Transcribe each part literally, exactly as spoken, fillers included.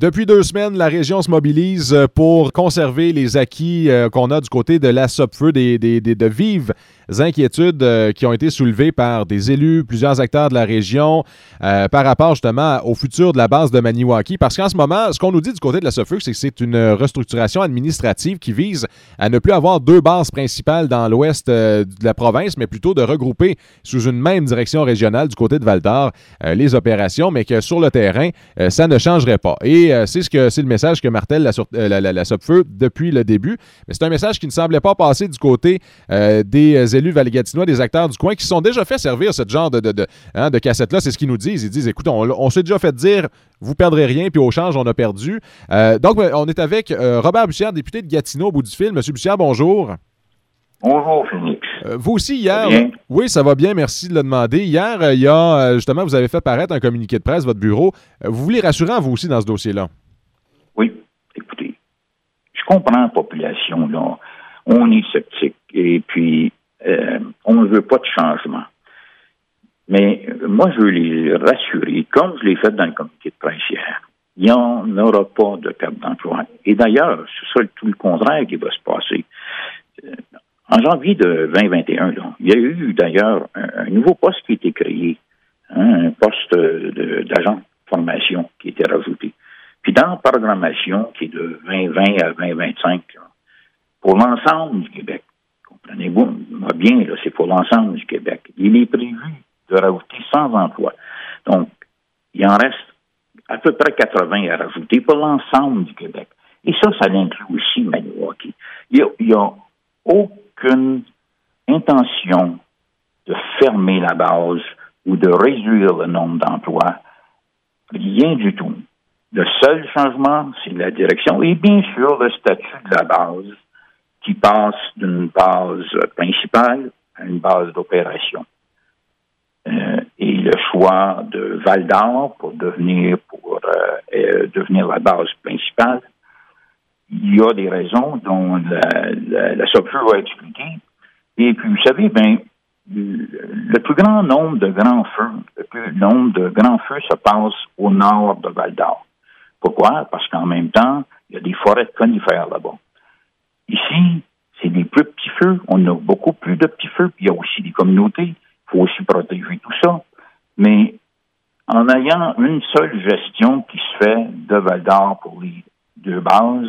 Depuis deux semaines, la région se mobilise pour conserver les acquis euh, qu'on a du côté de la Sopfeu, des, des, des, de vives inquiétudes euh, qui ont été soulevées par des élus, plusieurs acteurs de la région euh, par rapport justement au futur de la base de Maniwaki. Parce qu'en ce moment, ce qu'on nous dit du côté de la Sopfeu, c'est que c'est une restructuration administrative qui vise à ne plus avoir deux bases principales dans l'ouest euh, de la province, mais plutôt de regrouper sous une même direction régionale du côté de Val-d'Or euh, les opérations, mais que sur le terrain, euh, ça ne changerait pas. Et euh, c'est ce que c'est le message que martèle la, euh, la, la, la Sopfeu depuis le début. Mais c'est un message qui ne semblait pas passer du côté euh, des élus valais-gatinois, des acteurs du coin qui se sont déjà fait servir ce genre de, de, de, hein, de cassette-là. C'est ce qu'ils nous disent. Ils disent, écoute, on, on s'est déjà fait dire, vous perdrez rien, puis au change, on a perdu. Euh, donc, on est avec euh, Robert Bussière, député de Gatineau au bout du fil. Monsieur Bussière, bonjour. Bonjour, Phoenix. Euh, vous aussi, hier... Ça va bien? Oui, ça va bien, merci de le demander. Hier, euh, il y a, euh, justement, vous avez fait paraître un communiqué de presse, votre bureau. Euh, vous voulez rassurer, vous aussi, dans ce dossier-là? Oui, écoutez, je comprends la population, là. On est sceptique, et puis euh, on ne veut pas de changement. Mais euh, moi, je veux les rassurer, comme je l'ai fait dans le communiqué de presse hier. Il n'y en aura pas de perte d'emploi. Et d'ailleurs, c'est ça tout le contraire qui va se passer. Euh, En janvier de vingt vingt et un, là, il y a eu d'ailleurs un, un nouveau poste qui a été créé, hein, un poste de, d'agent de formation qui a été rajouté. Puis dans la programmation qui est de vingt vingt à vingt vingt-cinq, là, pour l'ensemble du Québec, comprenez-vous, moi bien, là, c'est pour l'ensemble du Québec. Il est prévu de rajouter cent emplois. Donc, il en reste à peu près quatre-vingts à rajouter pour l'ensemble du Québec. Et ça, ça inclut aussi Maniwaki. Il y a, il y a aucune intention de fermer la base ou de réduire le nombre d'emplois. Rien du tout. Le seul changement, c'est la direction et bien sûr le statut de la base qui passe d'une base principale à une base d'opération. Euh, et le choix de Val-d'Or pour devenir, pour, euh, euh, devenir la base principale, il y a des raisons dont la, la, la Sopfeu va expliquer. Et puis, vous savez, ben, le plus grand nombre de grands feux, le plus nombre de grands feux se passe au nord de Val-d'Or. Pourquoi? Parce qu'en même temps, il y a des forêts de conifères là-bas. Ici, c'est des plus petits feux. On a beaucoup plus de petits feux. Puis il y a aussi des communautés. Il faut aussi protéger tout ça. Mais en ayant une seule gestion qui se fait de Val-d'Or pour les deux bases,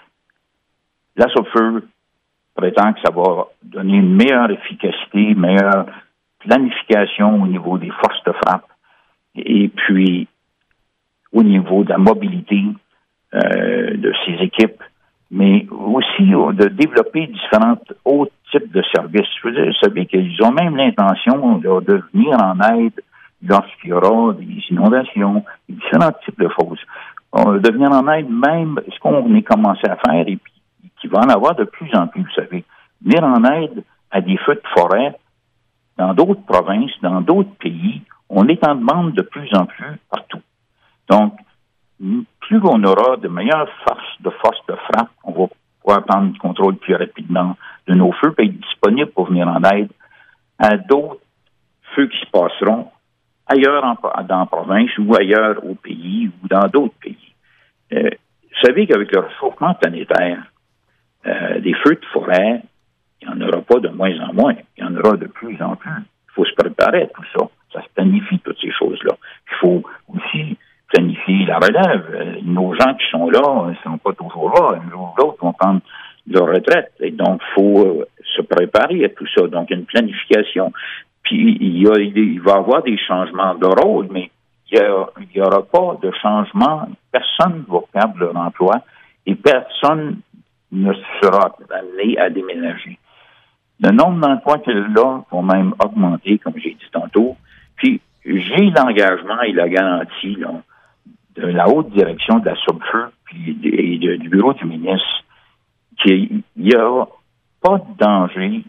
la Sopfeu prétend que ça va donner une meilleure efficacité, une meilleure planification au niveau des forces de frappe et puis au niveau de la mobilité euh, de ces équipes, mais aussi de développer différents autres types de services. Je veux dire, vous savez qu'ils ont même l'intention de, de venir en aide lorsqu'il y aura des inondations, différents types de choses. De venir en aide même, ce qu'on est commencé à faire, et puis qui va en avoir de plus en plus, vous savez. Venir en aide à des feux de forêt dans d'autres provinces, dans d'autres pays, on est en demande de plus en plus partout. Donc, plus on aura de meilleures forces de force de frappe, on va pouvoir prendre le contrôle plus rapidement de nos feux et être disponible pour venir en aide à d'autres feux qui se passeront ailleurs en, dans la province ou ailleurs au pays ou dans d'autres pays. Euh, vous savez qu'avec le réchauffement planétaire, euh, des feux de forêt, il n'y en aura pas de moins en moins. Il y en aura de plus en plus. Il faut se préparer à tout ça. Ça se planifie, toutes ces choses-là. Il faut aussi planifier la relève. Euh, nos gens qui sont là ne sont pas toujours là. Un jour ou l'autre vont prendre leur retraite. Et donc, il faut euh, se préparer à tout ça. Donc, une planification. Puis, il, y a, il va y avoir des changements de rôle, mais il n'y aura pas de changement. Personne ne va perdre leur emploi et personne ne sera amené à déménager. Le nombre d'emplois qu'il y a là va même augmenter, comme j'ai dit tantôt. Puis, j'ai l'engagement et la garantie là, de la haute direction de la Sopfeu puis et de, du bureau du ministre qu'il n'y a pas de danger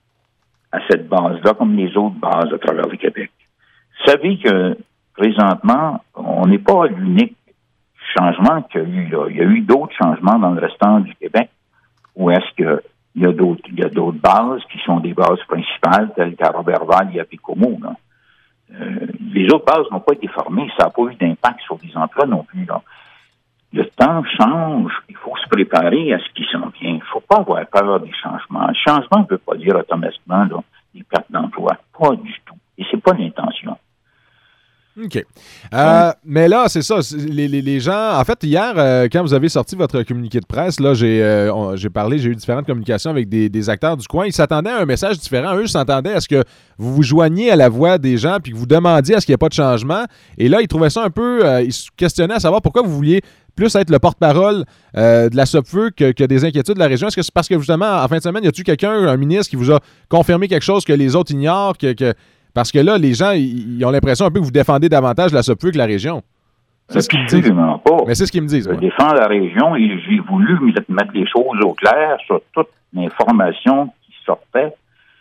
à cette base-là comme les autres bases à travers le Québec. Vous savez que, présentement, on n'est pas l'unique changement qu'il y a eu là. Il y a eu d'autres changements dans le restant du Québec où est-ce que il y a d'autres, il y a d'autres bases qui sont des bases principales, telles qu'à Roberval et à Picomo, là. Euh, les autres bases n'ont pas été formées, ça n'a pas eu d'impact sur les emplois non plus, là. Il temps change, il faut se préparer à ce qui s'en vient. Il ne faut pas avoir peur des changements. Le changement ne veut pas dire automatiquement là, des pertes d'emploi. Pas du tout. Et c'est pas l'intention. OK. Euh, ouais. Mais là, c'est ça. Les, les, les gens... En fait, hier, euh, quand vous avez sorti votre communiqué de presse, là, j'ai, euh, on, j'ai parlé, j'ai eu différentes communications avec des, des acteurs du coin. Ils s'attendaient à un message différent. Eux s'attendaient à ce que vous vous joigniez à la voix des gens puis que vous demandiez à ce qu'il n'y ait pas de changement. Et là, ils trouvaient ça un peu... Euh, ils se questionnaient à savoir pourquoi vous vouliez plus être le porte-parole euh, de la SOPFEU que, que des inquiétudes de la région. Est-ce que c'est parce que, justement, en fin de semaine, y a-t-il quelqu'un, un ministre, qui vous a confirmé quelque chose que les autres ignorent, que... que Parce que là, les gens, ils ont l'impression un peu que vous défendez davantage la SOPFEU que la région. C'est ce qu'ils me disent. Absolument pas. Mais c'est ce qu'ils me disent. Je défends la région et j'ai voulu mettre les choses au clair sur toute l'information qui sortait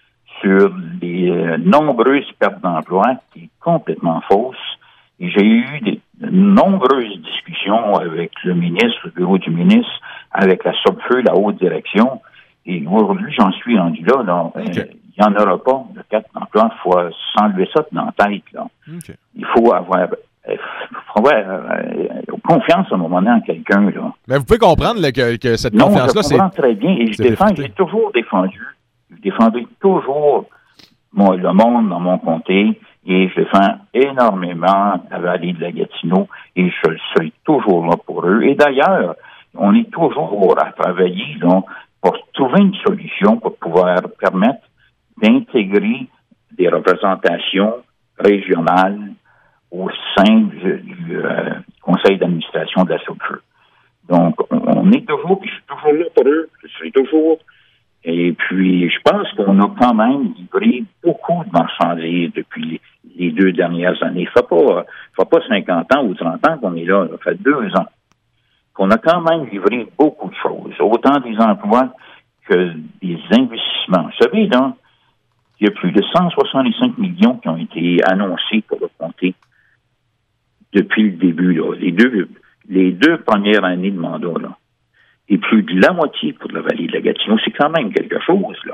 sur les euh, nombreuses pertes d'emploi qui est complètement fausse. Et j'ai eu des de nombreuses discussions avec le ministre, le bureau du ministre, avec la SOPFEU, la haute direction. Et aujourd'hui, j'en suis rendu là. là. Okay. Euh, il n'y en aura pas de pertes d'emploi. Il faut s'enlever ça dans la tête. Là. Okay. Il faut avoir, euh, faut avoir euh, confiance à un moment donné en quelqu'un. Là. Mais vous pouvez comprendre là, que, que cette non, confiance-là, c'est... Non, je comprends très bien. Et je défends, j'ai toujours défendu. Je défendrai toujours moi, le monde dans mon comté. Et je défends énormément la vallée de la Gatineau. Et je serai toujours là pour eux. Et d'ailleurs, on est toujours à travailler là, pour trouver une solution pour pouvoir permettre d'intégrer des représentations régionales au sein du, du euh, conseil d'administration de la SOPFEU. Donc, on, on est toujours, puis je suis toujours là pour eux, je suis toujours. Et puis, je pense qu'on a quand même livré beaucoup de marchandises depuis les, les deux dernières années. Ça fait pas, ça fait pas cinquante ans ou trente ans qu'on est là, ça fait deux ans. Qu'on a quand même livré beaucoup de choses, autant des emplois que des investissements. Vous savez, là, il y a plus de cent soixante-cinq millions qui ont été annoncés pour le comté depuis le début, là, les deux, les deux premières années de mandat, là. Et plus de la moitié pour la vallée de la Gatineau, c'est quand même quelque chose, là.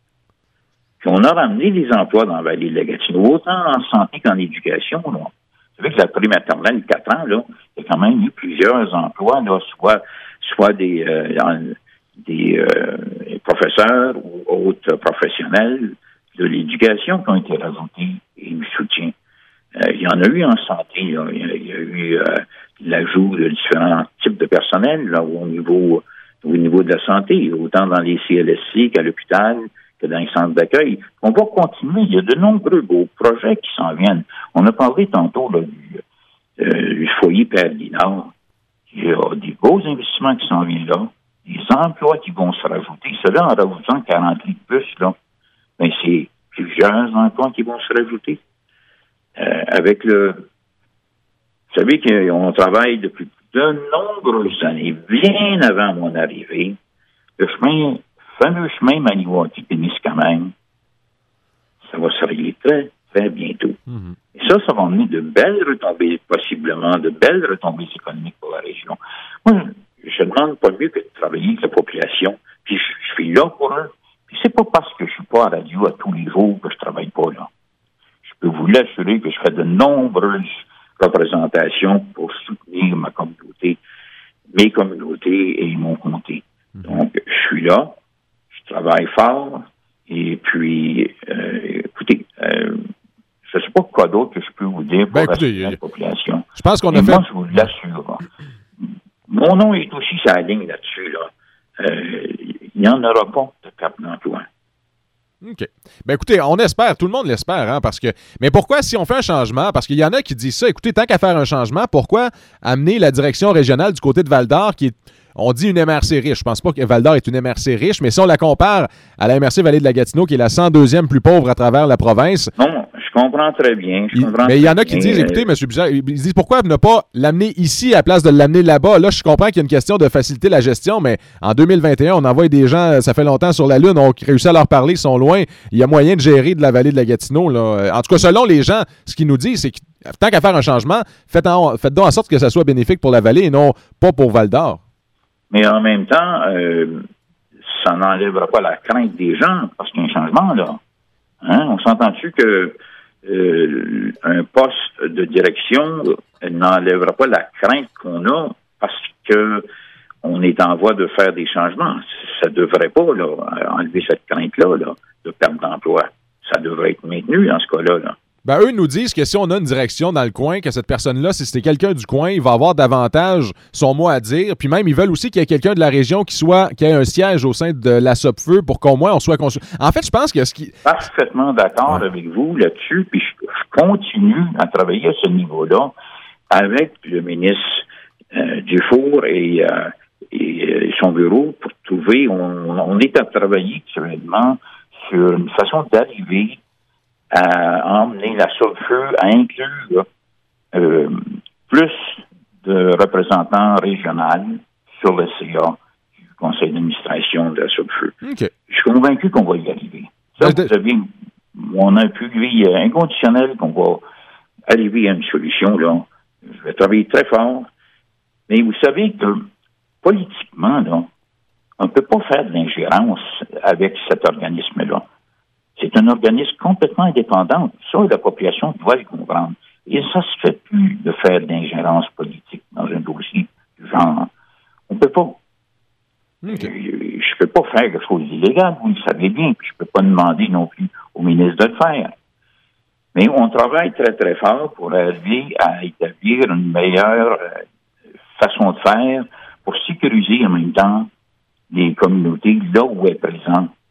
Puis on a ramené des emplois dans la vallée de la Gatineau, autant en santé qu'en éducation, là. Vous savez que la prématernelle, quatre ans, là, il y a quand même eu plusieurs emplois, là, soit, soit des, euh, des euh, professeurs ou autres professionnels de l'éducation qui ont été rajoutés et du soutien. Euh, il y en a eu en santé, là. Il, y a, il y a eu euh, l'ajout de différents types de personnel là, au niveau au niveau de la santé, autant dans les C L S C qu'à l'hôpital, que dans les centres d'accueil. On va continuer. Il y a de nombreux beaux projets qui s'en viennent. On a parlé tantôt là, du, euh, du foyer Père Guinard. Il y a des beaux investissements qui s'en viennent là, des emplois qui vont se rajouter. Cela en rajoutant quarante de plus, là. Ben, c'est plusieurs emplois qui vont se rajouter. Euh, avec le... Vous savez qu'on travaille depuis de nombreuses années, bien avant mon arrivée, le chemin, le fameux chemin Maniwaki-Témiscamingue, ça va se régler très, très bientôt. Mm-hmm. Et ça, ça va amener de belles retombées, possiblement, de belles retombées économiques pour la région. Moi, je ne demande pas mieux que de travailler avec la population, puis je, je suis là pour eux. Puis c'est pas parce que je suis pas à la radio à tous les jours que je travaille pas là. Je peux vous l'assurer que je fais de nombreuses représentations pour soutenir ma communauté, mes communautés et mon comté. Mm-hmm. Donc, je suis là, je travaille fort, et puis, euh, écoutez, euh, je ne sais pas quoi d'autre que je peux vous dire pour ben, écoutez, rassurer la population. Je pense qu'on et a moi, fait... je vous l'assure. Mon nom est aussi sur la ligne là-dessus, là. Euh, il n'y en aura pas de perte d'emploi. OK. Ben écoutez, on espère, tout le monde l'espère, hein, parce que. Mais pourquoi, si on fait un changement, parce qu'il y en a qui disent ça, écoutez, tant qu'à faire un changement, pourquoi amener la direction régionale du côté de Val-d'Or, qui est, on dit une M R C riche. Je pense pas que Val-d'Or est une M R C riche, mais si on la compare à la M R C Vallée de la Gatineau, qui est la cent deuxième plus pauvre à travers la province. Non, je comprends très bien. Je comprends il, mais il y en a qui disent, écoutez, M. Buzard, ils disent pourquoi ne pas l'amener ici à la place de l'amener là-bas. Là, je comprends qu'il y a une question de faciliter la gestion, mais en deux mille vingt et un, on envoie des gens, ça fait longtemps sur la Lune, on réussit à leur parler, ils sont loin. Il y a moyen de gérer de la Vallée de la Gatineau. Là. En tout cas, selon les gens, ce qu'ils nous disent, c'est que tant qu'à faire un changement, faites, en, faites donc en sorte que ça soit bénéfique pour la Vallée et non pas pour Val-d'Or. Mais en même temps, euh, ça n'enlèvera pas la crainte des gens, parce qu'il y a un changement, là. Hein? On s'entend-tu que euh, un poste de direction n'enlèvera pas la crainte qu'on a, parce qu'on est en voie de faire des changements. Ça ne devrait pas là, enlever cette crainte-là là, de perte d'emploi. Ça devrait être maintenu dans ce cas-là. Là. Ben, eux nous disent que si on a une direction dans le coin, que cette personne-là, si c'était quelqu'un du coin, il va avoir davantage son mot à dire. Puis même, ils veulent aussi qu'il y ait quelqu'un de la région qui soit qui ait un siège au sein de la Sopfeu pour qu'au moins on soit consulté. En fait, je pense que ce qui... Parfaitement d'accord ouais. avec vous là-dessus. Puis je, je continue à travailler à ce niveau-là avec le ministre euh, Dufour et, euh, et son bureau pour trouver... On, on est à travailler actuellement sur une façon d'arriver à emmener la Sopfeu à inclure euh, plus de représentants régionaux sur le C A du conseil d'administration de la Sopfeu. Okay. Je suis convaincu qu'on va y arriver. Ça, vous savez, on a un public inconditionnel qu'on va arriver à une solution, là. Je vais travailler très fort. Mais vous savez que, politiquement, là, on ne peut pas faire de l'ingérence avec cet organisme-là. C'est un organisme complètement indépendant. Ça, la population doit le comprendre. Et ça se fait plus de faire d'ingérence politique dans un dossier du genre. On ne peut pas. Okay. Je ne peux pas faire quelque chose d'illégal, vous le savez bien, puis je ne peux pas demander non plus au ministre de le faire. Mais on travaille très, très fort pour arriver à établir une meilleure façon de faire pour sécuriser en même temps les communautés là où elles sont présentes.